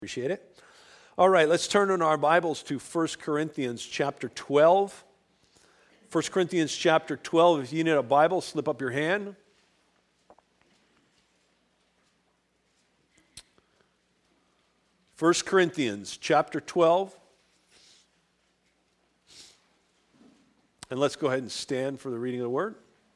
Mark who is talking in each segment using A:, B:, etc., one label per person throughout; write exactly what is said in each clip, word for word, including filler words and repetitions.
A: Appreciate it. All right, let's turn in our Bibles to First Corinthians chapter twelve. First Corinthians chapter twelve. If you need a Bible, slip up your hand. First Corinthians chapter twelve. And let's go ahead and stand for the reading of the Word.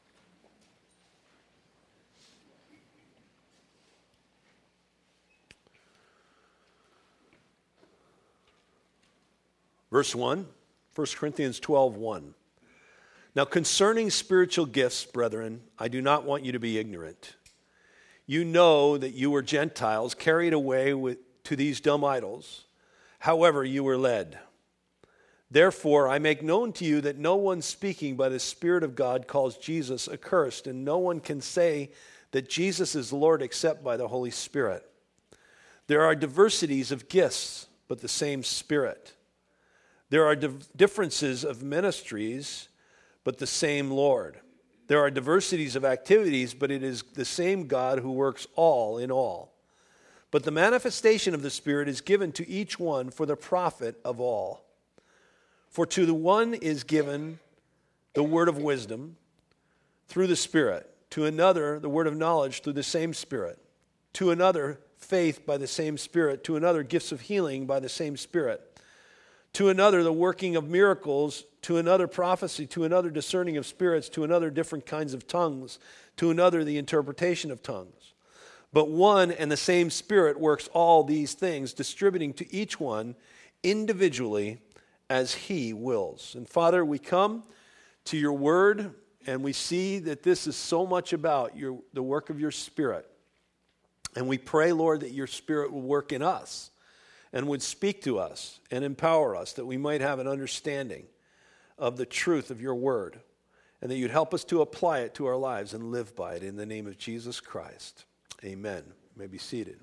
A: Verse one, First Corinthians twelve, one. Now concerning spiritual gifts, brethren, I do not want you to be ignorant. You know that you were Gentiles carried away with, to these dumb idols. However, you were led. Therefore, I make known to you that no one speaking by the Spirit of God calls Jesus accursed, and no one can say that Jesus is Lord except by the Holy Spirit. There are diversities of gifts, but the same Spirit. There are differences of ministries, but the same Lord. There are diversities of activities, but it is the same God who works all in all. But the manifestation of the Spirit is given to each one for the profit of all. For to the one is given the word of wisdom through the Spirit, to another the word of knowledge through the same Spirit, to another faith by the same Spirit, to another gifts of healing by the same Spirit, to another the working of miracles, to another prophecy, to another discerning of spirits, to another different kinds of tongues, to another the interpretation of tongues. But one and the same Spirit works all these things, distributing to each one individually as He wills. And Father, we come to your word, and we see that this is so much about your, the work of your Spirit. And we pray, Lord, that your Spirit will work in us and would speak to us and empower us, that we might have an understanding of the truth of your word, and that you'd help us to apply it to our lives and live by it in the name of Jesus Christ. Amen. You may be seated.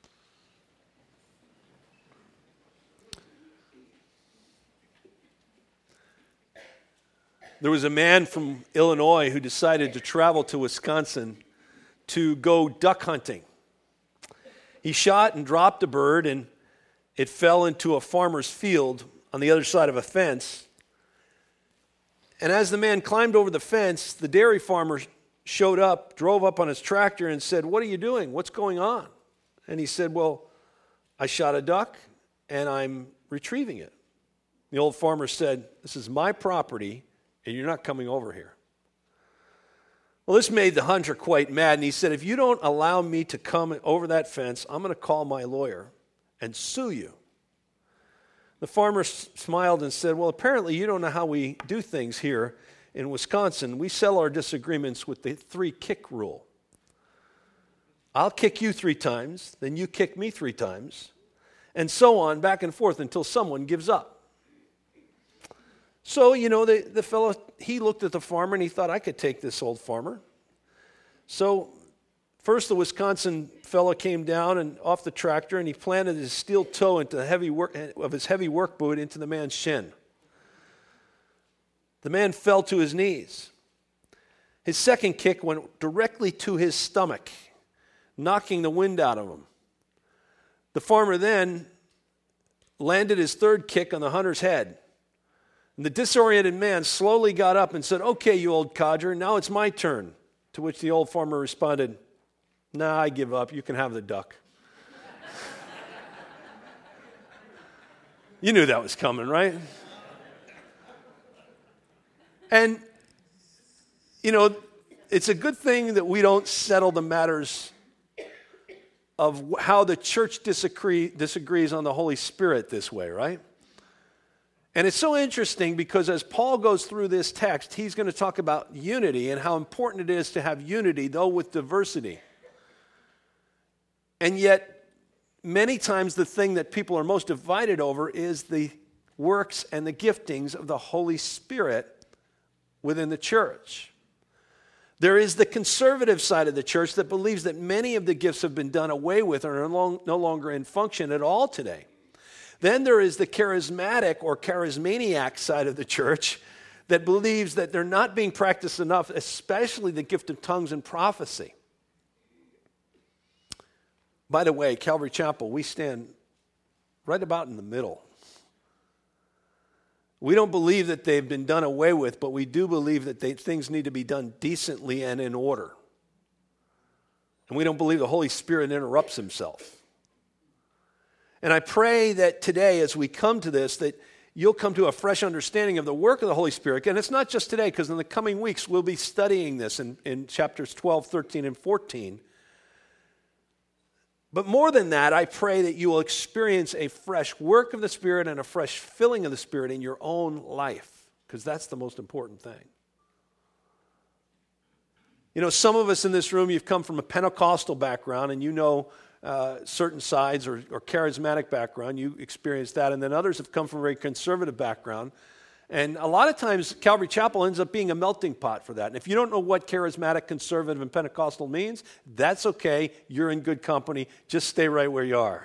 A: There was a man from Illinois who decided to travel to Wisconsin to go duck hunting. He shot and dropped a bird, and it fell into a farmer's field on the other side of a fence. And as the man climbed over the fence, the dairy farmer showed up, drove up on his tractor and said, "What are you doing? What's going on?" And he said, "Well, I shot a duck and I'm retrieving it." The old farmer said, "This is my property and you're not coming over here." Well, this made the hunter quite mad, and he said, "If you don't allow me to come over that fence, I'm going to call my lawyer and sue you." The farmer s- smiled and said, "Well, apparently you don't know how we do things here in Wisconsin. We settle our disagreements with the three-kick rule. I'll kick you three times, then you kick me three times, and so on, back and forth until someone gives up." So, you know, the, the fellow, he looked at the farmer and he thought, I could take this old farmer. So first, the Wisconsin fellow came down and off the tractor, and he planted his steel toe into the heavy work of his heavy work boot into the man's shin. The man fell to his knees. His second kick went directly to his stomach, knocking the wind out of him. The farmer then landed his third kick on the hunter's head. And the disoriented man slowly got up and said, "Okay, you old codger, now it's my turn." To which the old farmer responded, "Nah, I give up. You can have the duck." You knew that was coming, right? And, you know, it's a good thing that we don't settle the matters of how the church disagree, disagrees on the Holy Spirit this way, right? And it's so interesting because as Paul goes through this text, he's going to talk about unity and how important it is to have unity, though with diversity. And yet, many times the thing that people are most divided over is the works and the giftings of the Holy Spirit within the church. There is the conservative side of the church that believes that many of the gifts have been done away with or are no longer in function at all today. Then there is the charismatic or charismaniac side of the church that believes that they're not being practiced enough, especially the gift of tongues and prophecy. By the way, Calvary Chapel, we stand right about in the middle. We don't believe that they've been done away with, but we do believe that they, things need to be done decently and in order. And we don't believe the Holy Spirit interrupts himself. And I pray that today, as we come to this, that you'll come to a fresh understanding of the work of the Holy Spirit. And it's not just today, because in the coming weeks, we'll be studying this in, in chapters twelve, thirteen, and fourteen. But more than that, I pray that you will experience a fresh work of the Spirit and a fresh filling of the Spirit in your own life, because that's the most important thing. You know, some of us in this room, you've come from a Pentecostal background, and you know uh, certain sides, or, or charismatic background. You experienced that. And then others have come from a very conservative background. And a lot of times, Calvary Chapel ends up being a melting pot for that. And if you don't know what charismatic, conservative, and Pentecostal means, that's okay. You're in good company. Just stay right where you are.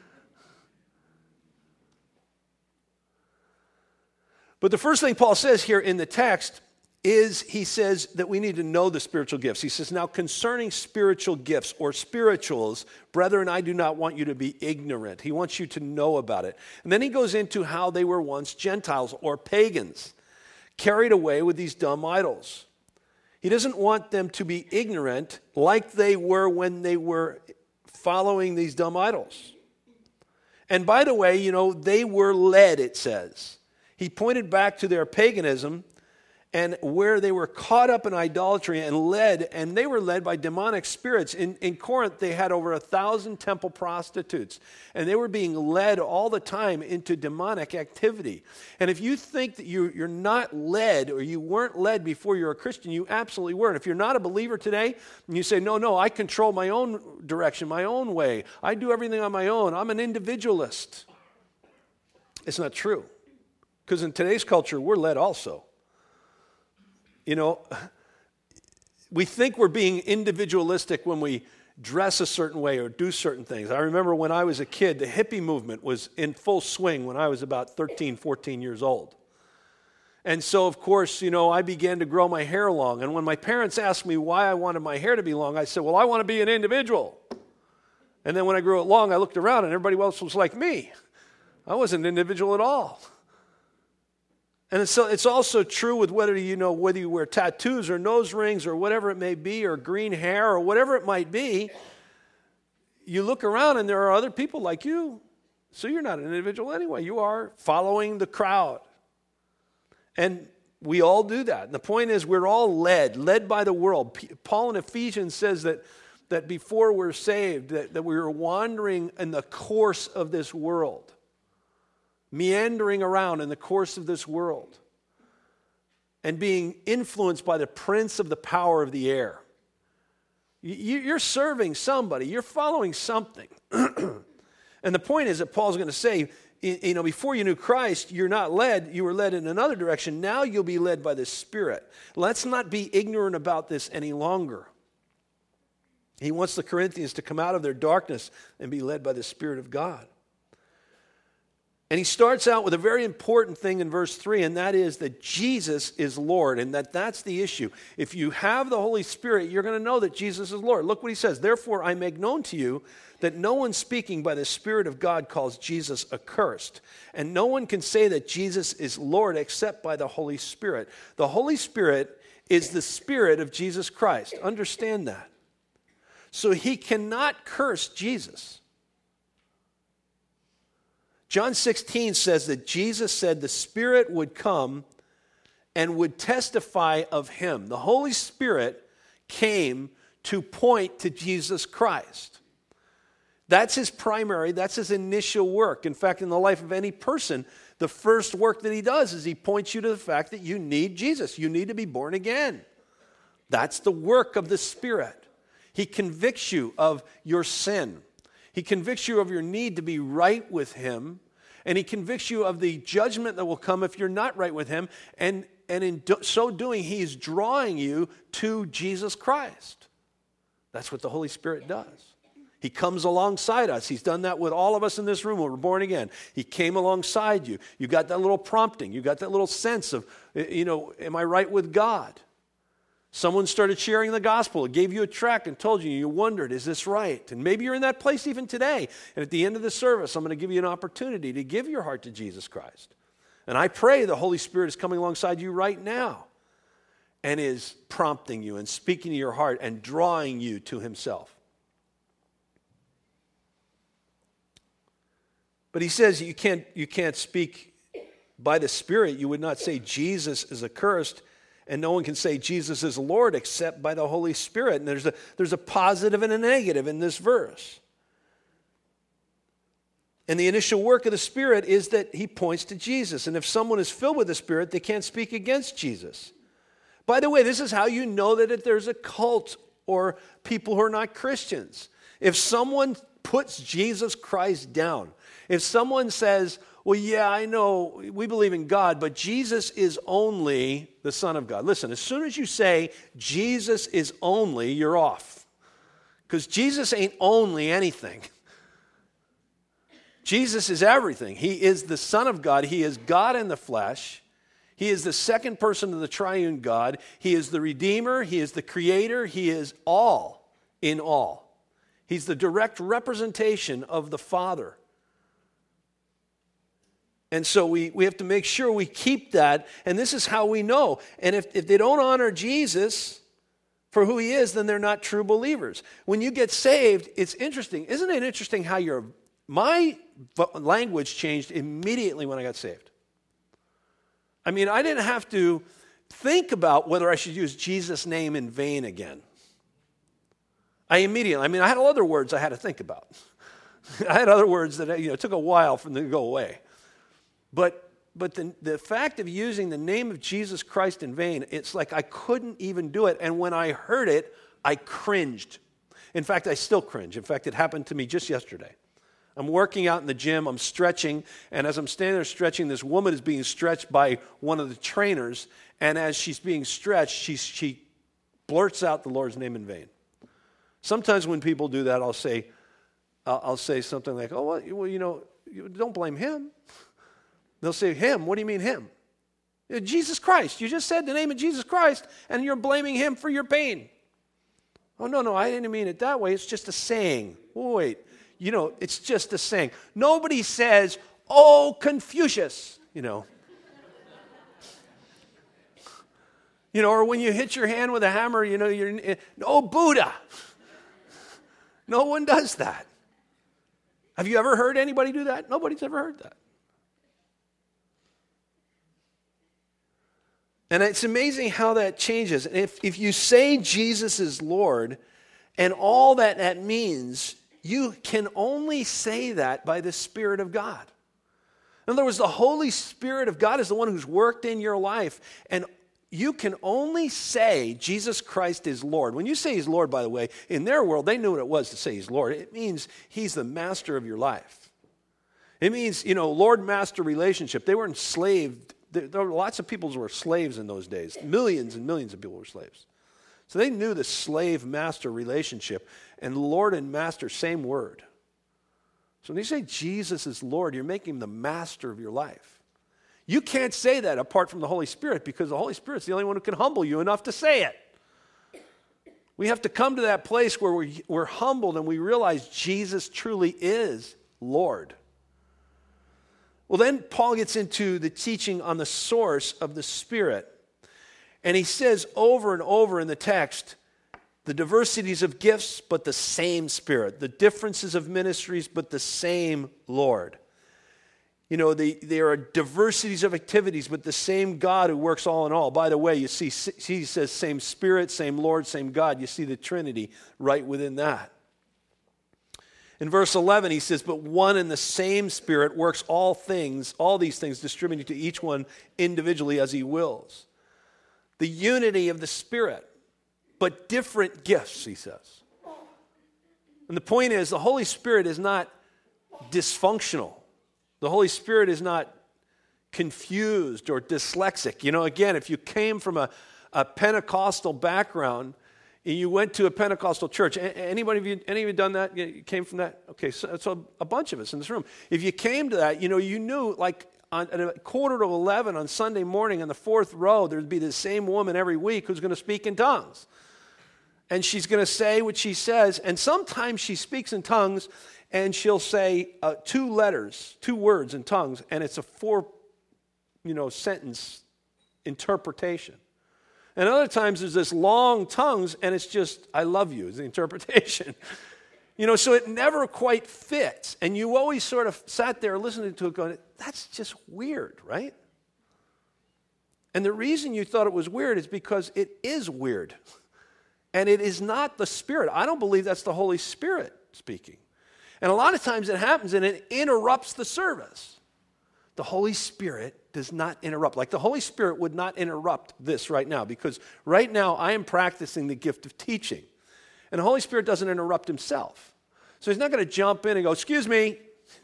A: But the first thing Paul says here in the text is he says that we need to know the spiritual gifts. He says, now concerning spiritual gifts or spirituals, brethren, I do not want you to be ignorant. He wants you to know about it. And then he goes into how they were once Gentiles or pagans, carried away with these dumb idols. He doesn't want them to be ignorant like they were when they were following these dumb idols. And by the way, you know, they were led, it says. He pointed back to their paganism and where they were caught up in idolatry and led, and they were led by demonic spirits. In, in Corinth, they had over a thousand temple prostitutes, and they were being led all the time into demonic activity. And if you think that you, you're not led, or you weren't led before you're a Christian, you absolutely were. And if you're not a believer today, and you say, no, no, I control my own direction, my own way, I do everything on my own, I'm an individualist. It's not true. Because in today's culture, we're led also. You know, we think we're being individualistic when we dress a certain way or do certain things. I remember when I was a kid, the hippie movement was in full swing when I was about thirteen, fourteen years old. And so, of course, you know, I began to grow my hair long. And when my parents asked me why I wanted my hair to be long, I said, well, I want to be an individual. And then when I grew it long, I looked around and everybody else was like me. I wasn't an individual at all. And so it's also true with whether you know whether you wear tattoos or nose rings or whatever it may be, or green hair or whatever it might be. You look around and there are other people like you, so you're not an individual anyway. You are following the crowd, and we all do that. And the point is, we're all led, led by the world. Paul in Ephesians says that that before we're saved, that, that we were wandering in the course of this world. Meandering around in the course of this world and being influenced by the prince of the power of the air. You're serving somebody. You're following something. And the point is that Paul's going to say, you know, before you knew Christ, you're not led. You were led in another direction. Now you'll be led by the Spirit. Let's not be ignorant about this any longer. He wants the Corinthians to come out of their darkness and be led by the Spirit of God. And he starts out with a very important thing in verse three, and that is that Jesus is Lord, and that that's the issue. If you have the Holy Spirit, you're going to know that Jesus is Lord. Look what he says. Therefore, I make known to you that no one speaking by the Spirit of God calls Jesus accursed. And no one can say that Jesus is Lord except by the Holy Spirit. The Holy Spirit is the Spirit of Jesus Christ. Understand that. So he cannot curse Jesus. John sixteen says that Jesus said the Spirit would come and would testify of him. The Holy Spirit came to point to Jesus Christ. That's his primary, that's his initial work. In fact, in the life of any person, the first work that he does is he points you to the fact that you need Jesus. You need to be born again. That's the work of the Spirit. He convicts you of your sin. He convicts you of your need to be right with him, and he convicts you of the judgment that will come if you're not right with him, and, and in do, so doing, he's drawing you to Jesus Christ. That's what the Holy Spirit does. He comes alongside us. He's done that with all of us in this room when we're born again. He came alongside you. You got that little prompting. You got that little sense of, you know, am I right with God? Someone started sharing the gospel, gave you a tract and told you, you wondered, is this right? And maybe you're in that place even today. And at the end of the service, I'm going to give you an opportunity to give your heart to Jesus Christ. And I pray the Holy Spirit is coming alongside you right now and is prompting you and speaking to your heart and drawing you to himself. But he says you can't, you can't speak by the Spirit. You would not say Jesus is accursed. And no one can say Jesus is Lord except by the Holy Spirit. And there's a, there's a positive and a negative in this verse. And the initial work of the Spirit is that he points to Jesus. And if someone is filled with the Spirit, they can't speak against Jesus. By the way, this is how you know that there's a cult or people who are not Christians. If someone puts Jesus Christ down, if someone says, well, yeah, I know we believe in God, but Jesus is only the Son of God. Listen, as soon as you say Jesus is only, you're off. Because Jesus ain't only anything. Jesus is everything. He is the Son of God. He is God in the flesh. He is the second person of the triune God. He is the Redeemer. He is the Creator. He is all in all. He's the direct representation of the Father. And so we, we have to make sure we keep that, and this is how we know. And if, if they don't honor Jesus for who he is, then they're not true believers. When you get saved, it's interesting. Isn't it interesting how your my language changed immediately when I got saved? I mean, I didn't have to think about whether I should use Jesus' name in vain again. I immediately, I mean, I had other words I had to think about. I had other words that, you know, it took a while for them to go away. But but the, the fact of using the name of Jesus Christ in vain, it's like I couldn't even do it. And when I heard it, I cringed. In fact, I still cringe. In fact, it happened to me just yesterday. I'm working out in the gym, I'm stretching, and as I'm standing there stretching, this woman is being stretched by one of the trainers, and as she's being stretched, she, she blurts out the Lord's name in vain. Sometimes when people do that, I'll say, I'll, I'll say something like, oh, well, you know, you don't blame him. They'll say, him? What do you mean him? Jesus Christ. You just said the name of Jesus Christ, and you're blaming him for your pain. Oh, no, no, I didn't mean it that way. It's just a saying. Wait, you know, it's just a saying. Nobody says, oh, Confucius, you know. You know, or when you hit your hand with a hammer, you know, you're, oh, Buddha. No one does that. Have you ever heard anybody do that? Nobody's ever heard that. And it's amazing how that changes. And if, if you say Jesus is Lord, and all that that means, you can only say that by the Spirit of God. In other words, the Holy Spirit of God is the one who's worked in your life. And you can only say Jesus Christ is Lord. When you say he's Lord, by the way, in their world, they knew what it was to say he's Lord. It means he's the master of your life. It means, you know, Lord-master relationship. They were enslaved. There, there were lots of people who were slaves in those days. Millions and millions of people were slaves. So they knew the slave-master relationship. And Lord and master, same word. So when you say Jesus is Lord, you're making him the master of your life. You can't say that apart from the Holy Spirit, because the Holy Spirit's the only one who can humble you enough to say it. We have to come to that place where we, we're humbled and we realize Jesus truly is Lord. Well, then Paul gets into the teaching on the source of the Spirit. And he says over and over in the text, the diversities of gifts, but the same Spirit. The differences of ministries, but the same Lord. You know, the, there are diversities of activities, but the same God who works all in all. By the way, you see, he says same Spirit, same Lord, same God. You see the Trinity right within that. In verse eleven, he says, but one and the same Spirit works all things, all these things, distributing to each one individually as he wills. The unity of the Spirit, but different gifts, he says. And the point is, the Holy Spirit is not dysfunctional. The Holy Spirit is not confused or dyslexic. You know, again, if you came from a, a Pentecostal background, and you went to a Pentecostal church. Anybody of you, any of you done that? You came from that? Okay, so, so a bunch of us in this room. If you came to that, you know, you knew, like, on, at a quarter to eleven on Sunday morning on the fourth row, there'd be the same woman every week who's going to speak in tongues. And she's going to say what she says. And sometimes she speaks in tongues and she'll say uh, two letters, two words in tongues, and it's a four, you know, sentence interpretation. And other times there's this long tongues and it's just, I love you, is the interpretation. You know, so it never quite fits. And you always sort of sat there listening to it going, that's just weird, right? And the reason you thought it was weird is because it is weird. And it is not the Spirit. I don't believe that's the Holy Spirit speaking. And a lot of times it happens and it interrupts the service. The Holy Spirit does not interrupt. Like the Holy Spirit would not interrupt this right now, because right now I am practicing the gift of teaching. And the Holy Spirit doesn't interrupt himself. So he's not going to jump in and go, excuse me.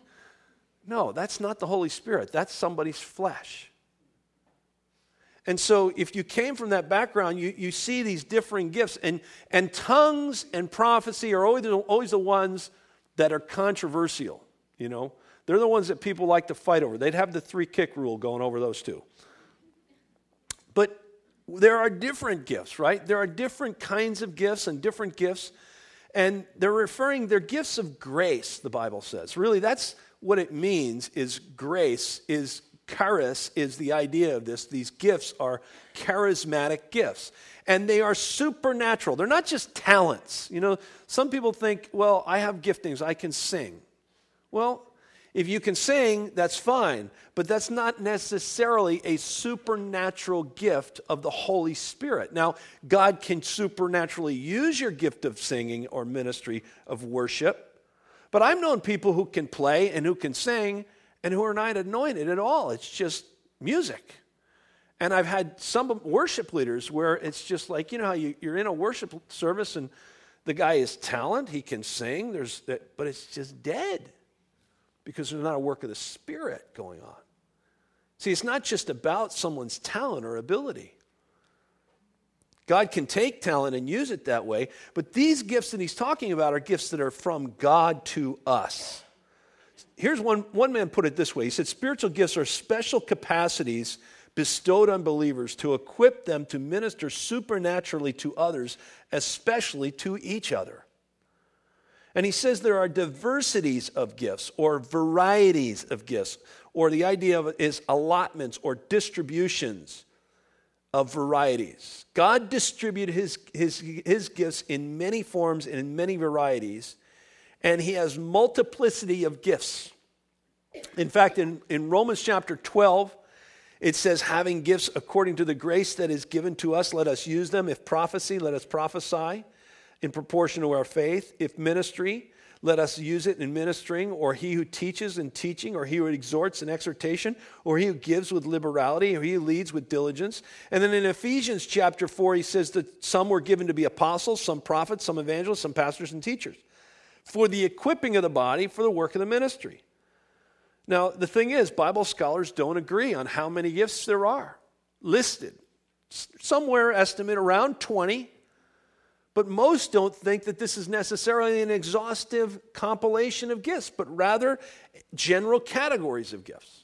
A: No, that's not the Holy Spirit. That's somebody's flesh. And so if you came from that background, you, you see these differing gifts. And, and tongues and prophecy are always the, always the ones that are controversial, you know. They're the ones that people like to fight over. They'd have the three-kick rule going over those two. But there are different gifts, right? There are different kinds of gifts and different gifts. And they're referring, they're gifts of grace, the Bible says. Really, that's what it means, is grace, is charis, is the idea of this. These gifts are charismatic gifts. And they are supernatural. They're not just talents. You know, some people think, well, I have giftings, I can sing. Well, if you can sing, that's fine, but that's not necessarily a supernatural gift of the Holy Spirit. Now, God can supernaturally use your gift of singing or ministry of worship, but I've known people who can play and who can sing and who are not anointed at all. It's just music. And I've had some worship leaders where it's just like, you know how you, you're in a worship service and the guy is talent, he can sing, there's that, but it's just dead. Because there's not a work of the Spirit going on. See, it's not just about someone's talent or ability. God can take talent and use it that way, but these gifts that he's talking about are gifts that are from God to us. Here's one, one man put it this way. He said, spiritual gifts are special capacities bestowed on believers to equip them to minister supernaturally to others, especially to each other. And he says there are diversities of gifts or varieties of gifts, or the idea of it is allotments or distributions of varieties. God distributed his, his, his gifts in many forms and in many varieties, and he has multiplicity of gifts. In fact, in, in Romans chapter twelve, it says, having gifts according to the grace that is given to us, let us use them. If prophecy, let us prophesy in proportion to our faith. If ministry, let us use it in ministering, or he who teaches in teaching, or he who exhorts in exhortation, or he who gives with liberality, or he who leads with diligence. And then in Ephesians chapter four, he says that some were given to be apostles, some prophets, some evangelists, some pastors and teachers, for the equipping of the body, for the work of the ministry. Now, the thing is, Bible scholars don't agree on how many gifts there are listed. Somewhere estimate around twenty. But most don't think that this is necessarily an exhaustive compilation of gifts, but rather general categories of gifts.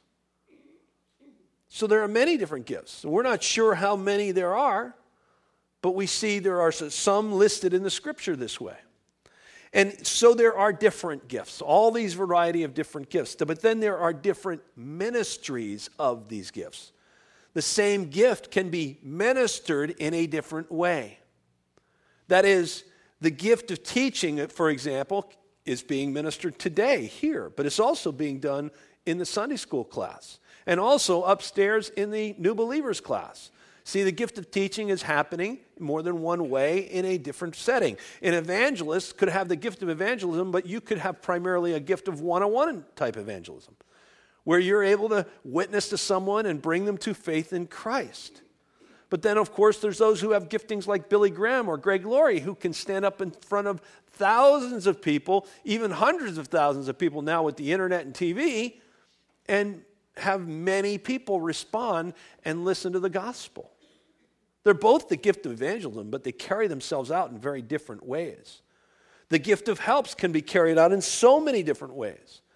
A: So there are many different gifts. We're not sure how many there are, but we see there are some listed in the Scripture this way. And so there are different gifts, all these variety of different gifts. But then there are different ministries of these gifts. The same gift can be ministered in a different way. That is, the gift of teaching, for example, is being ministered today here, but it's also being done in the Sunday school class and also upstairs in the new believers class. See, the gift of teaching is happening more than one way in a different setting. An evangelist could have the gift of evangelism, but you could have primarily a gift of one-on-one type evangelism, where you're able to witness to someone and bring them to faith in Christ. But then, of course, there's those who have giftings like Billy Graham or Greg Laurie, who can stand up in front of thousands of people, even hundreds of thousands of people now with the internet and T V, and have many people respond and listen to the gospel. They're both the gift of evangelism, but they carry themselves out in very different ways. The gift of helps can be carried out in so many different ways.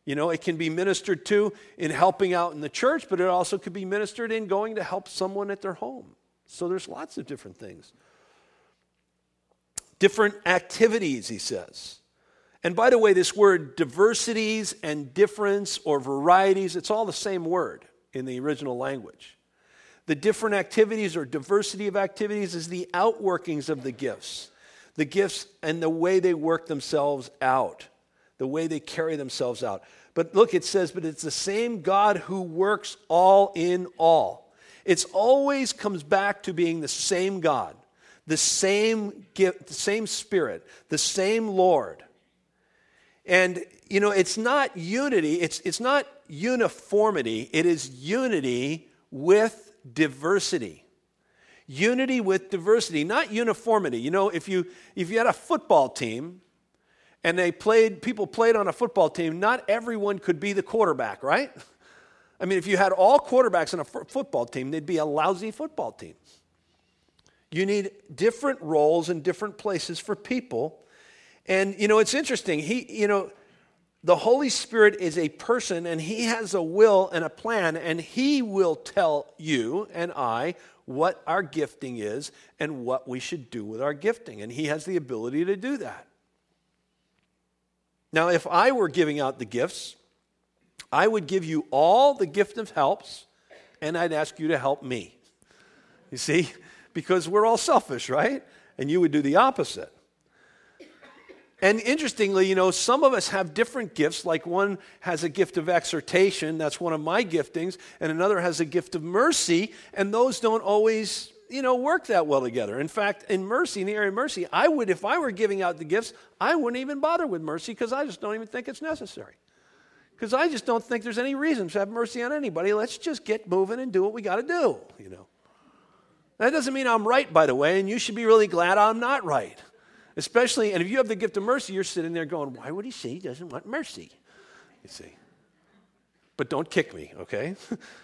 A: You know, it can be ministered to in helping out in the church, but it also could be ministered in going to help someone at their home. So there's lots of different things. Different activities, he says. And by the way, this word diversities and difference or varieties, it's all the same word in the original language. The different activities or diversity of activities is the outworkings of the gifts. The gifts and the way they work themselves out. The way they carry themselves out. But look, it says, but it's the same God who works all in all. It's always comes back to being the same God, the same gift, the same Spirit, the same Lord. And, you know, it's not unity, it's, it's not uniformity, it is unity with diversity. Unity with diversity, not uniformity. You know, if you if you had a football team, and they played, people played on a football team, not everyone could be the quarterback, right? I mean, if you had all quarterbacks on a f- football team, they'd be a lousy football team. You need different roles and different places for people. And, you know, it's interesting. He, you know, the Holy Spirit is a person, and he has a will and a plan, and he will tell you and I what our gifting is and what we should do with our gifting. And he has the ability to do that. Now, if I were giving out the gifts, I would give you all the gift of helps, and I'd ask you to help me. You see? Because we're all selfish, right? And you would do the opposite. And interestingly, you know, some of us have different gifts, like one has a gift of exhortation, that's one of my giftings, and another has a gift of mercy, and those don't always, you know, work that well together. In fact, in mercy, in the area of mercy, I would, if I were giving out the gifts, I wouldn't even bother with mercy because I just don't even think it's necessary. Because I just don't think there's any reason to have mercy on anybody. Let's just get moving and do what we got to do, you know. That doesn't mean I'm right, by the way, and you should be really glad I'm not right. Especially, and if you have the gift of mercy, you're sitting there going, why would he say he doesn't want mercy? You see. But don't kick me, okay?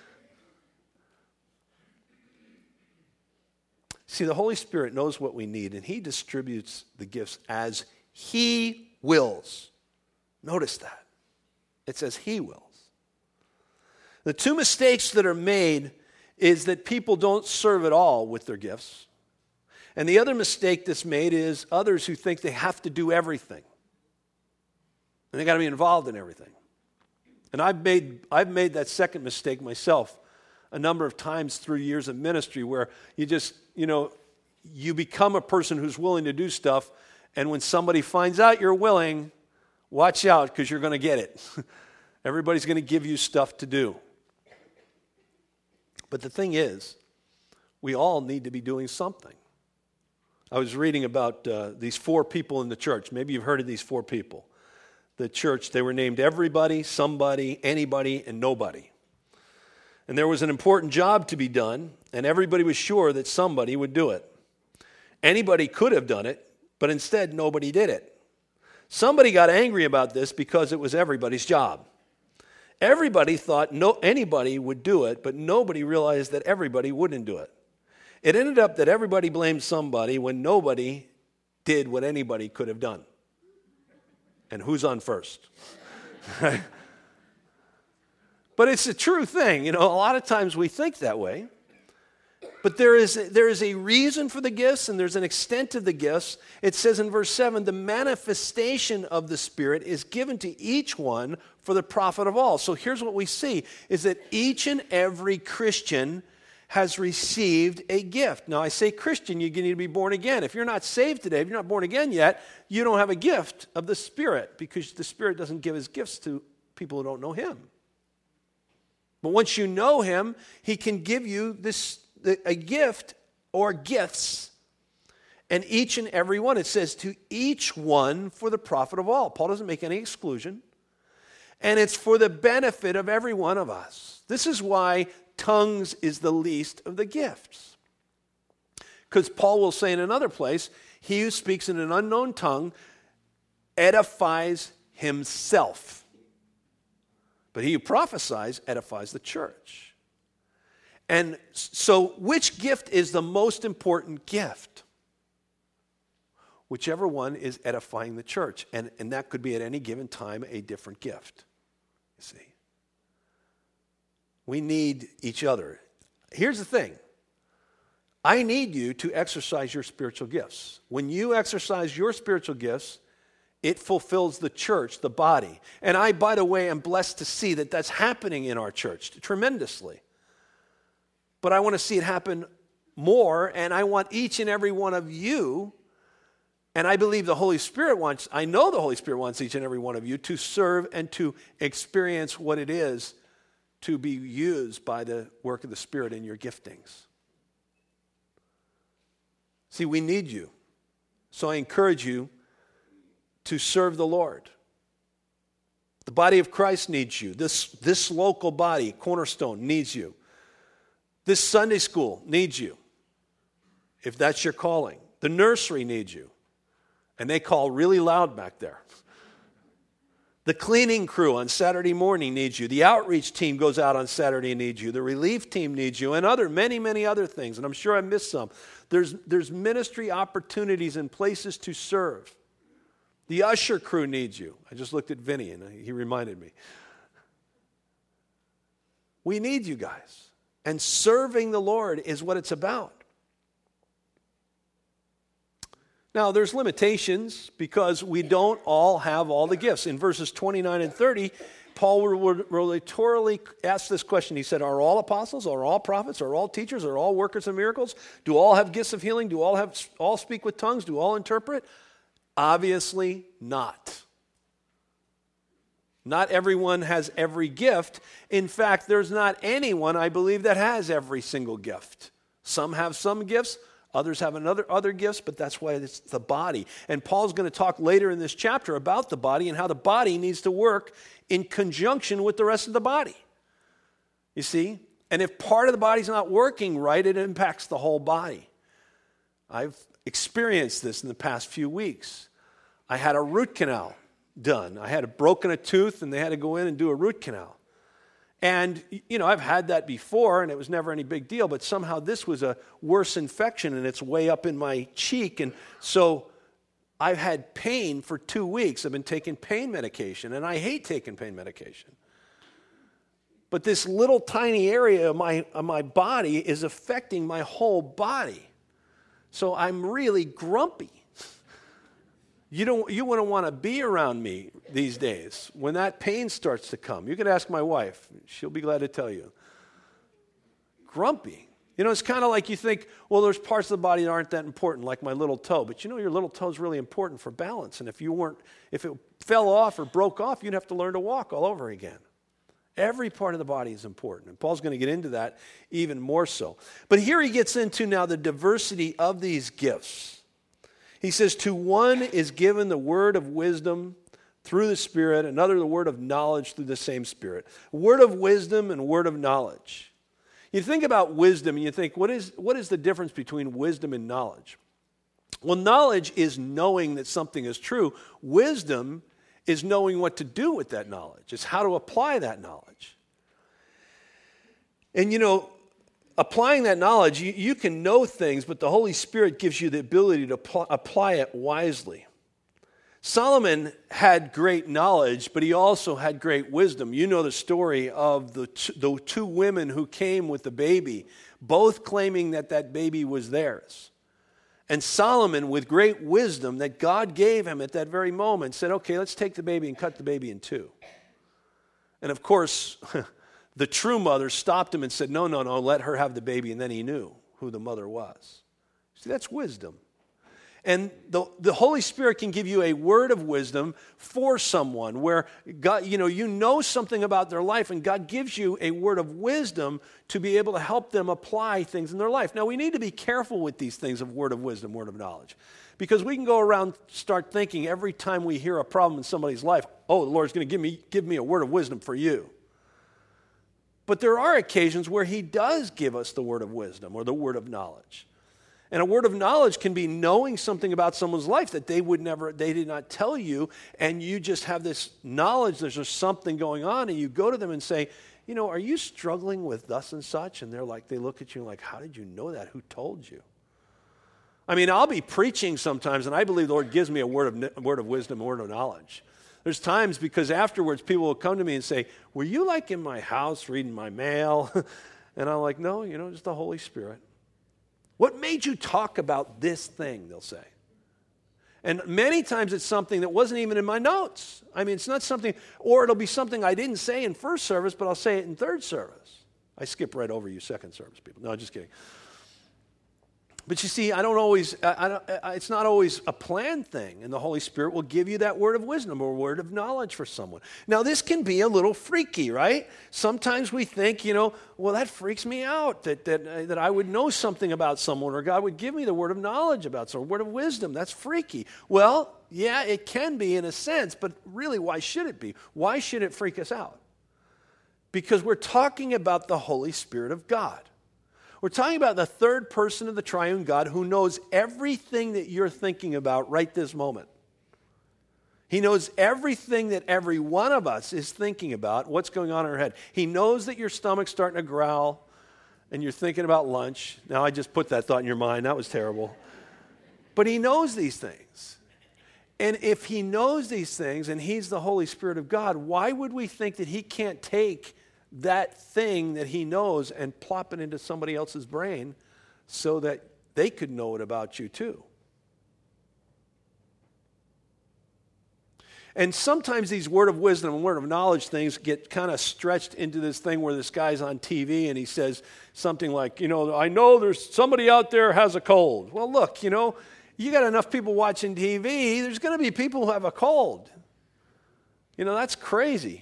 A: See, the Holy Spirit knows what we need, and he distributes the gifts as he wills. Notice that. It says he wills. The two mistakes that are made is that people don't serve at all with their gifts. And the other mistake that's made is others who think they have to do everything. And they got to be involved in everything. And I've made, I've made that second mistake myself a number of times through years of ministry where you just, you know, you become a person who's willing to do stuff, and when somebody finds out you're willing, watch out because you're going to get it. Everybody's going to give you stuff to do. But the thing is, we all need to be doing something. I was reading about uh, these four people in the church. Maybe you've heard of these four people. The church, they were named everybody, somebody, anybody, and nobody. And there was an important job to be done, and everybody was sure that somebody would do it. Anybody could have done it, but instead nobody did it. Somebody got angry about this because it was everybody's job. Everybody thought no anybody would do it, but nobody realized that everybody wouldn't do it. It ended up that everybody blamed somebody when nobody did what anybody could have done. And who's on first? But it's a true thing. You know, a lot of times we think that way. But there is, there is a reason for the gifts, and there's an extent of the gifts. It says in verse seven, the manifestation of the Spirit is given to each one for the profit of all. So here's what we see, is that each and every Christian has received a gift. Now, I say Christian, you need to be born again. If you're not saved today, if you're not born again yet, you don't have a gift of the Spirit because the Spirit doesn't give his gifts to people who don't know him. But once you know him, he can give you this a gift or gifts. And each and every one, it says to each one for the profit of all. Paul doesn't make any exclusion. And it's for the benefit of every one of us. This is why tongues is the least of the gifts. Because Paul will say in another place, he who speaks in an unknown tongue edifies himself. But he who prophesies edifies the church. And so which gift is the most important gift? Whichever one is edifying the church. And, and that could be at any given time a different gift. You see, we need each other. Here's the thing. I need you to exercise your spiritual gifts. When you exercise your spiritual gifts, it fulfills the church, the body. And I, by the way, am blessed to see that that's happening in our church tremendously. But I want to see it happen more, and I want each and every one of you, and I believe the Holy Spirit wants, I know the Holy Spirit wants each and every one of you to serve and to experience what it is to be used by the work of the Spirit in your giftings. See, we need you. So I encourage you to serve the Lord. The body of Christ needs you. This, this local body, Cornerstone, needs you. This Sunday school needs you, if that's your calling. The nursery needs you. And they call really loud back there. The cleaning crew on Saturday morning needs you. The outreach team goes out on Saturday and needs you. The relief team needs you, and other many, many other things. And I'm sure I missed some. There's, there's ministry opportunities and places to serve. The usher crew needs you. I just looked at Vinny, and he reminded me. We need you guys. And serving the Lord is what it's about. Now, there's limitations because we don't all have all the gifts. In verses twenty-nine and thirty, Paul rhetorically asked this question. He said, are all apostles, are all prophets, are all teachers, are all workers of miracles? Do all have gifts of healing? Do all have all speak with tongues? Do all interpret? Obviously not. Not everyone has every gift. In fact, there's not anyone, I believe, that has every single gift. Some have some gifts. Others have another other gifts, but that's why it's the body. And Paul's going to talk later in this chapter about the body and how the body needs to work in conjunction with the rest of the body. You see? And if part of the body's not working right, it impacts the whole body. I've experienced this in the past few weeks. I had a root canal done. I had a broken a tooth, and they had to go in and do a root canal. And, you know, I've had that before, and it was never any big deal, but somehow this was a worse infection, and it's way up in my cheek. And so I've had pain for two weeks. I've been taking pain medication, and I hate taking pain medication. But this little tiny area of my, of my body is affecting my whole body. So I'm really grumpy. You don't. You wouldn't want to be around me these days when that pain starts to come. You can ask my wife. She'll be glad to tell you. Grumpy. You know, it's kind of like you think, well, there's parts of the body that aren't that important, like my little toe. But you know, your little toe is really important for balance. And if you weren't, if it fell off or broke off, you'd have to learn to walk all over again. Every part of the body is important. And Paul's going to get into that even more so. But here he gets into now the diversity of these gifts. He says, to one is given the word of wisdom through the Spirit, another the word of knowledge through the same Spirit. Word of wisdom and word of knowledge. You think about wisdom and you think, what is, what is the difference between wisdom and knowledge? Well, knowledge is knowing that something is true. Wisdom is knowing what to do with that knowledge. It's how to apply that knowledge. And you know, applying that knowledge, you, you can know things, but the Holy Spirit gives you the ability to pl- apply it wisely. Solomon had great knowledge, but he also had great wisdom. You know the story of the, t- the two women who came with the baby, both claiming that that baby was theirs. And Solomon, with great wisdom that God gave him at that very moment, said, okay, let's take the baby and cut the baby in two. And of course, the true mother stopped him and said, no, no, no, let her have the baby. And then he knew who the mother was. See, that's wisdom. And the, the Holy Spirit can give you a word of wisdom for someone where God, you know, you know something about their life and God gives you a word of wisdom to be able to help them apply things in their life. Now, we need to be careful with these things of word of wisdom, word of knowledge. Because we can go around start thinking every time we hear a problem in somebody's life, oh, the Lord's going to give me, give me a word of wisdom for you. But there are occasions where he does give us the word of wisdom or the word of knowledge. And a word of knowledge can be knowing something about someone's life that they would never, they did not tell you, and you just have this knowledge, there's just something going on, and you go to them and say, you know, are you struggling with thus and such? And they're like, they look at you like, how did you know that? Who told you? I mean, I'll be preaching sometimes, and I believe the Lord gives me a word of, a word of wisdom, a word of knowledge. There's times because afterwards people will come to me and say, were you like in my house reading my mail? And I'm like, no, you know, just the Holy Spirit. What made you talk about this thing, they'll say. And many times it's something that wasn't even in my notes. I mean, it's not something, or it'll be something I didn't say in first service, but I'll say it in third service. I skip right over you second service people. No, just kidding. But you see, I don't always, I, I don't, I, it's not always a planned thing, and the Holy Spirit will give you that word of wisdom or word of knowledge for someone. Now, this can be a little freaky, right? Sometimes we think, you know, well, that freaks me out, that that, uh, that I would know something about someone, or God would give me the word of knowledge about someone, word of wisdom. That's freaky. Well, yeah, it can be in a sense, but really, why should it be? Why should it freak us out? Because we're talking about the Holy Spirit of God. We're talking about the third person of the triune God who knows everything that you're thinking about right this moment. He knows everything that every one of us is thinking about, what's going on in our head. He knows that your stomach's starting to growl and you're thinking about lunch. Now, I just put that thought in your mind. That was terrible. But he knows these things. And if he knows these things and he's the Holy Spirit of God, why would we think that he can't take that thing that he knows and plop it into somebody else's brain so that they could know it about you too? And sometimes these word of wisdom and word of knowledge things get kind of stretched into this thing where this guy's on T V and he says something like, you know, I know there's somebody out there has a cold. Well, look, you know, you got enough people watching T V, there's going to be people who have a cold. You know, that's crazy.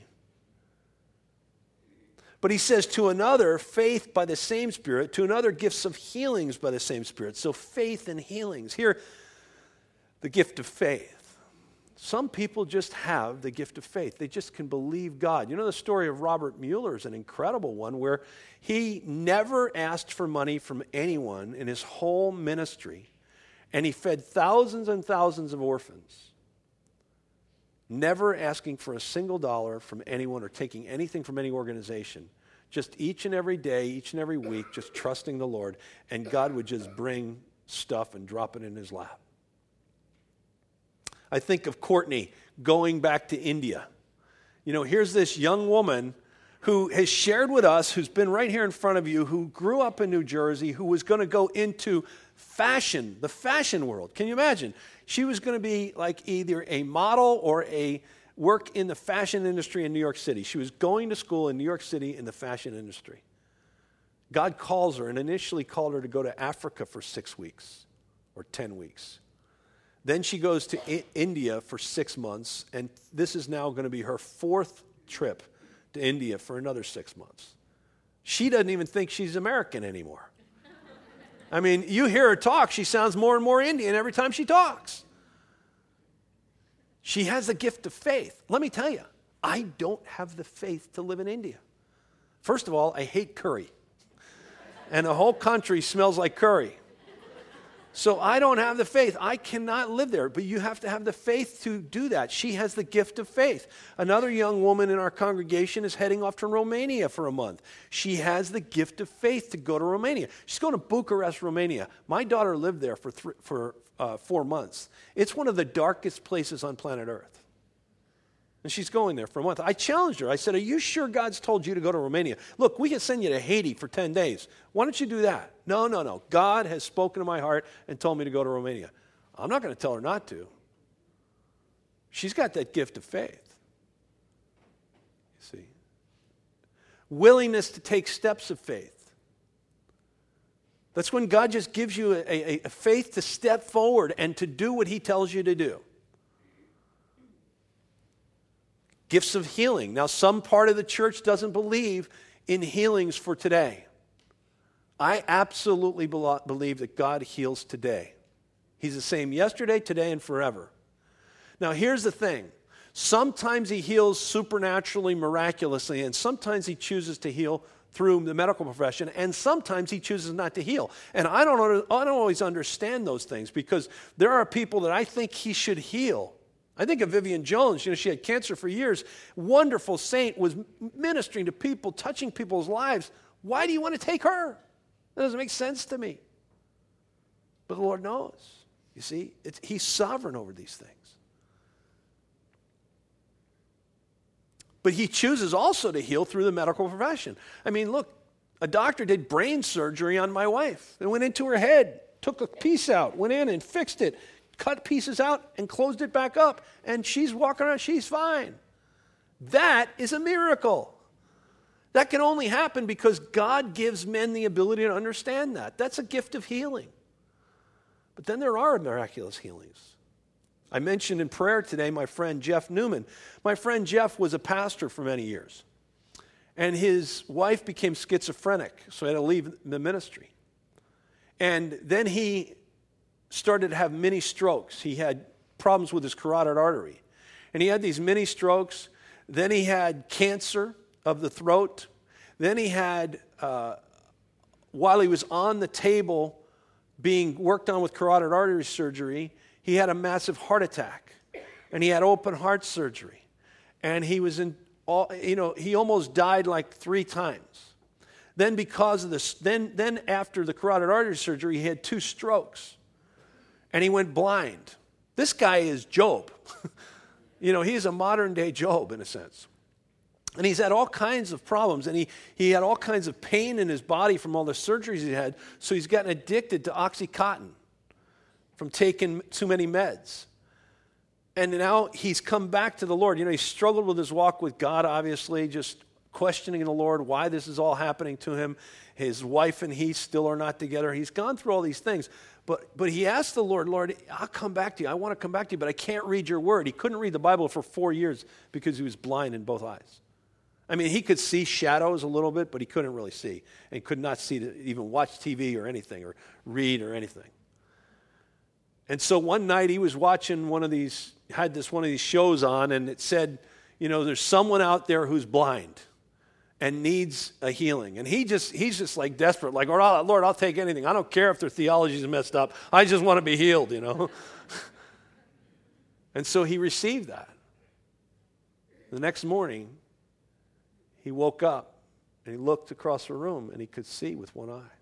A: But he says to another, faith by the same Spirit, to another, gifts of healings by the same Spirit. So faith and healings. Here, the gift of faith. Some people just have the gift of faith. They just can believe God. You know, the story of Robert Mueller is an incredible one where he never asked for money from anyone in his whole ministry, and he fed thousands and thousands of orphans, never asking for a single dollar from anyone or taking anything from any organization. Just each and every day, each and every week, just trusting the Lord, and God would just bring stuff and drop it in his lap. I think of Courtney going back to India. You know, here's this young woman who has shared with us, who's been right here in front of you, who grew up in New Jersey, who was going to go into fashion, the fashion world. Can you imagine? She was going to be like either a model or a work in the fashion industry in New York City. She was going to school in New York City in the fashion industry. God calls her and initially called her to go to Africa for six weeks or ten weeks. Then she goes to I- India for six months, and this is now going to be her fourth trip to India for another six months. She doesn't even think she's American anymore. I mean, you hear her talk, she sounds more and more Indian every time she talks. She has the gift of faith. Let me tell you, I don't have the faith to live in India. First of all, I hate curry. And the whole country smells like curry. So I don't have the faith. I cannot live there. But you have to have the faith to do that. She has the gift of faith. Another young woman in our congregation is heading off to Romania for a month. She has the gift of faith to go to Romania. She's going to Bucharest, Romania. My daughter lived there for th- for uh, four months. It's one of the darkest places on planet Earth. And she's going there for a month. I challenged her. I said, are you sure God's told you to go to Romania? Look, we can send you to Haiti for ten days. Why don't you do that? No, no, no. God has spoken to my heart and told me to go to Romania. I'm not going to tell her not to. She's got that gift of faith. You see? Willingness to take steps of faith. That's when God just gives you a, a, a faith to step forward and to do what he tells you to do. Gifts of healing. Now, some part of the church doesn't believe in healings for today. I absolutely believe that God heals today. He's the same yesterday, today, and forever. Now, here's the thing. Sometimes he heals supernaturally, miraculously, and sometimes he chooses to heal through the medical profession, and sometimes he chooses not to heal. And I don't, I don't always understand those things, because there are people that I think he should heal. I think of Vivian Jones. You know, she had cancer for years. Wonderful saint, was ministering to people, touching people's lives. Why do you want to take her? That doesn't make sense to me. But the Lord knows. You see, it's, he's sovereign over these things. But he chooses also to heal through the medical profession. I mean, look, a doctor did brain surgery on my wife. They went into her head, took a piece out, went in and fixed it, cut pieces out and closed it back up. And she's walking around, she's fine. That is a miracle. That can only happen because God gives men the ability to understand that. That's a gift of healing. But then there are miraculous healings. I mentioned in prayer today my friend Jeff Newman. My friend Jeff was a pastor for many years. And his wife became schizophrenic, so he had to leave the ministry. And then he started to have mini strokes. He had problems with his carotid artery. And he had these mini strokes. Then he had cancer of the throat. Then he had, uh, while he was on the table being worked on with carotid artery surgery, he had a massive heart attack, and he had open heart surgery, and he was in, all, you know, he almost died like three times. Then because of this, then then after the carotid artery surgery, he had two strokes, and he went blind. This guy is Job. You know, he's a modern day Job in a sense. And he's had all kinds of problems, and he, he had all kinds of pain in his body from all the surgeries he had, so he's gotten addicted to OxyContin from taking too many meds. And now he's come back to the Lord. You know, he struggled with his walk with God, obviously, just questioning the Lord, why this is all happening to him. His wife and he still are not together. He's gone through all these things. But but he asked the Lord, Lord, I'll come back to you. I want to come back to you, but I can't read your word. He couldn't read the Bible for four years because he was blind in both eyes. I mean, he could see shadows a little bit, but he couldn't really see, and could not see to even watch T V or anything or read or anything. And so one night he was watching one of these, had this one of these shows on, and it said, you know, there's someone out there who's blind and needs a healing. And he just, he's just like desperate, like, Lord, I'll take anything. I don't care if their theology is messed up. I just want to be healed, you know. And so he received that. The next morning, he woke up and he looked across the room and he could see with one eye.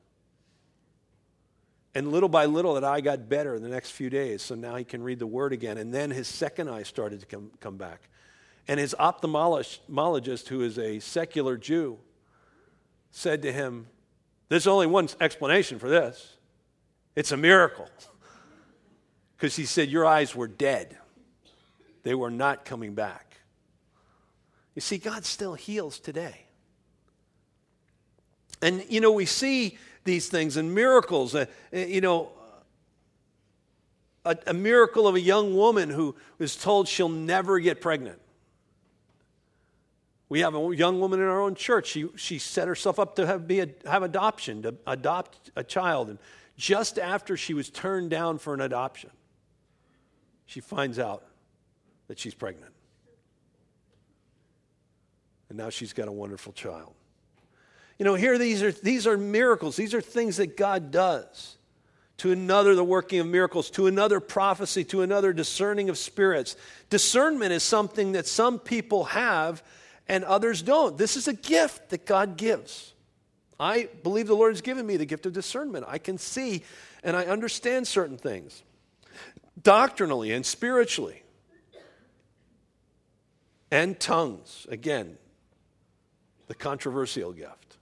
A: And little by little, that eye got better in the next few days, so now he can read the word again. And then his second eye started to come, come back. And his ophthalmologist, who is a secular Jew, said to him, there's only one explanation for this. It's a miracle. Because he said, your eyes were dead. They were not coming back. You see, God still heals today. And, you know, we see these things and miracles. Uh, you know, a, a miracle of a young woman who was told she'll never get pregnant. We have a young woman in our own church. She she set herself up to have be a, have adoption, to adopt a child, and just after she was turned down for an adoption, she finds out that she's pregnant, and now she's got a wonderful child. You know, here these are these are miracles. These are things that God does. To another, the working of miracles. To another, prophecy. To another, discerning of spirits. Discernment is something that some people have and others don't. This is a gift that God gives. I believe the Lord has given me the gift of discernment. I can see and I understand certain things, doctrinally and spiritually. And tongues, again, the controversial gift.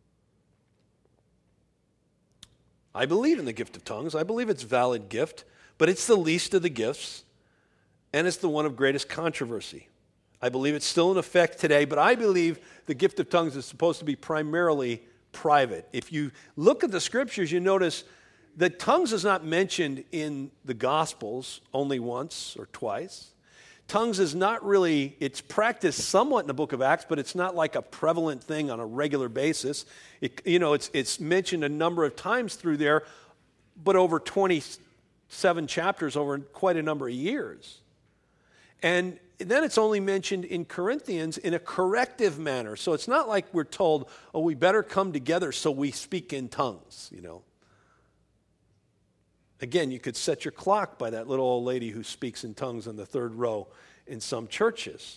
A: I believe in the gift of tongues. I believe it's a valid gift, but it's the least of the gifts, and it's the one of greatest controversy. I believe it's still in effect today, but I believe the gift of tongues is supposed to be primarily private. If you look at the scriptures, you notice that tongues is not mentioned in the Gospels only once or twice. Tongues is not really, it's practiced somewhat in the book of Acts, but it's not like a prevalent thing on a regular basis. It, you know, it's it's mentioned a number of times through there, but over twenty-seven chapters over quite a number of years. And then it's only mentioned in Corinthians in a corrective manner. So it's not like we're told, oh, we better come together so we speak in tongues, you know. Again, you could set your clock by that little old lady who speaks in tongues in the third row in some churches.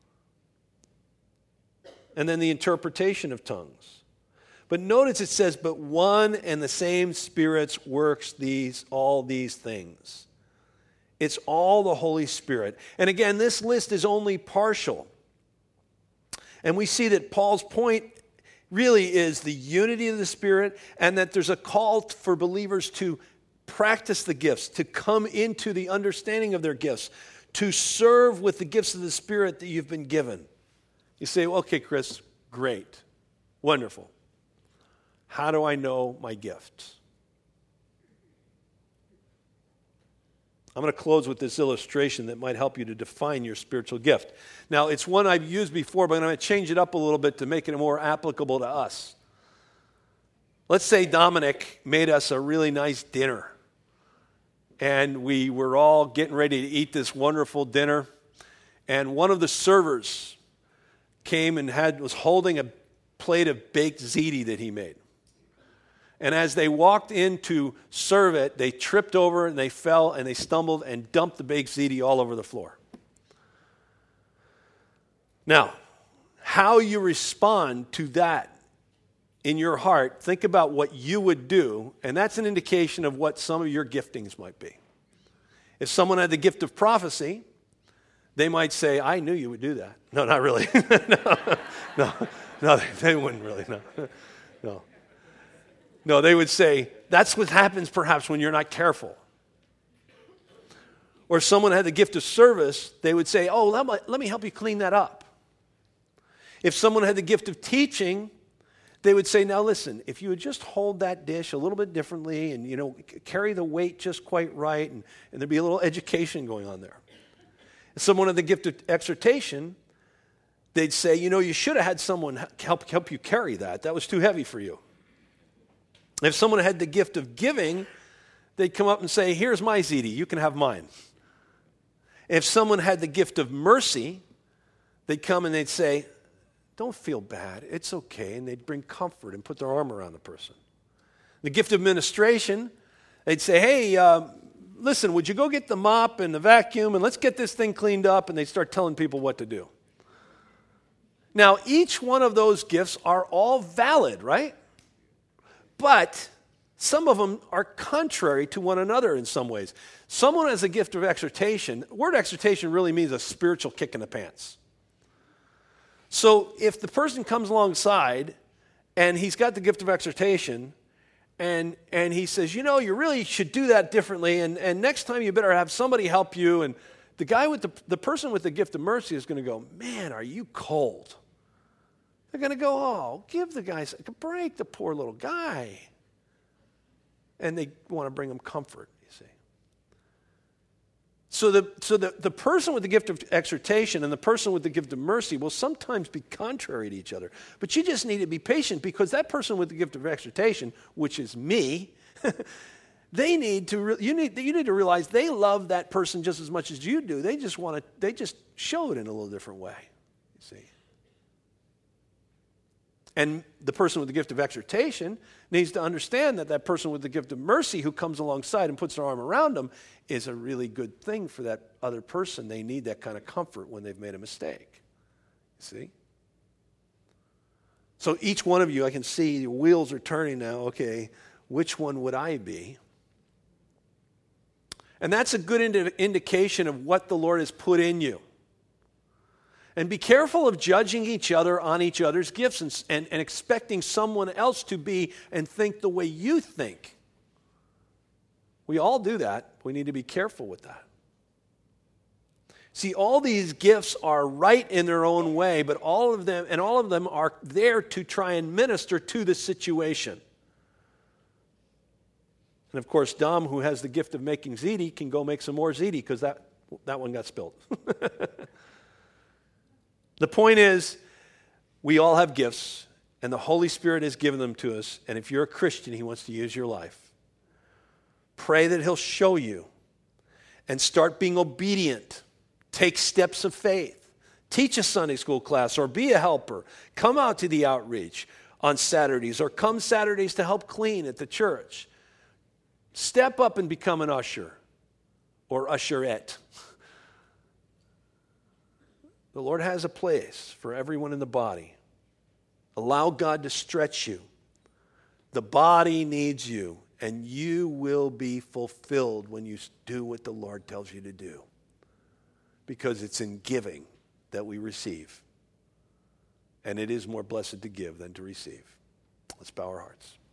A: And then the interpretation of tongues. But notice it says, but one and the same Spirit works these all these things. It's all the Holy Spirit. And again, this list is only partial. And we see that Paul's point really is the unity of the Spirit, and that there's a call for believers to practice the gifts, to come into the understanding of their gifts, to serve with the gifts of the Spirit that you've been given. You say, well, okay, Chris, great, wonderful. How do I know my gifts? I'm going to close with this illustration that might help you to define your spiritual gift. Now, it's one I've used before, but I'm going to change it up a little bit to make it more applicable to us. Let's say Dominic made us a really nice dinner, and we were all getting ready to eat this wonderful dinner, and one of the servers came and had was holding a plate of baked ziti that he made. And as they walked in to serve it, they tripped over and they fell and they stumbled and dumped the baked ziti all over the floor. Now, how you respond to that in your heart, think about what you would do, and that's an indication of what some of your giftings might be. If someone had the gift of prophecy, they might say, I knew you would do that. No, not really. no, no, no, they wouldn't really, no, no. No, they would say, that's what happens perhaps when you're not careful. Or if someone had the gift of service, they would say, oh, let me, let me help you clean that up. If someone had the gift of teaching, they would say, now listen, if you would just hold that dish a little bit differently and, you know, carry the weight just quite right, and, and there'd be a little education going on there. If someone had the gift of exhortation, they'd say, you know, you should have had someone help, help you carry that. That was too heavy for you. If someone had the gift of giving, they'd come up and say, here's my ziti, you can have mine. If someone had the gift of mercy, they'd come and they'd say, don't feel bad, it's okay, and they'd bring comfort and put their arm around the person. The gift of ministration, they'd say, hey, uh, listen, would you go get the mop and the vacuum and let's get this thing cleaned up, and they'd start telling people what to do. Now, each one of those gifts are all valid, right? But some of them are contrary to one another in some ways. Someone has a gift of exhortation. The word exhortation really means a spiritual kick in the pants. So if the person comes alongside and he's got the gift of exhortation and, and he says, you know, you really should do that differently, and, and next time you better have somebody help you, and the guy with the, the person with the gift of mercy is going to go, man, are you cold? They're going to go, oh, give the guy a break, the poor little guy. And they want to bring him comfort, you see. So the so the, the person with the gift of exhortation and the person with the gift of mercy will sometimes be contrary to each other. But you just need to be patient, because that person with the gift of exhortation, which is me, they need to re- you need you need to realize they love that person just as much as you do. They just want to they just show it in a little different way, you see. And the person with the gift of exhortation needs to understand that that person with the gift of mercy who comes alongside and puts their arm around them is a really good thing for that other person. They need that kind of comfort when they've made a mistake. You see? So each one of you, I can see your wheels are turning now. Okay, which one would I be? And that's a good indi- indication of what the Lord has put in you. And be careful of judging each other on each other's gifts and, and, and expecting someone else to be and think the way you think. We all do that. We need to be careful with that. See, all these gifts are right in their own way, but all of them, and all of them are there to try and minister to the situation. And of course, Dom, who has the gift of making ziti, can go make some more ziti, because that, that one got spilled. The point is, we all have gifts, and the Holy Spirit has given them to us, and if you're a Christian, He wants to use your life. Pray that He'll show you, and start being obedient. Take steps of faith. Teach a Sunday school class, or be a helper. Come out to the outreach on Saturdays, or come Saturdays to help clean at the church. Step up and become an usher, or usherette. The Lord has a place for everyone in the body. Allow God to stretch you. The body needs you, and you will be fulfilled when you do what the Lord tells you to do. Because it's in giving that we receive. and it is more blessed to give than to receive. Let's bow our hearts.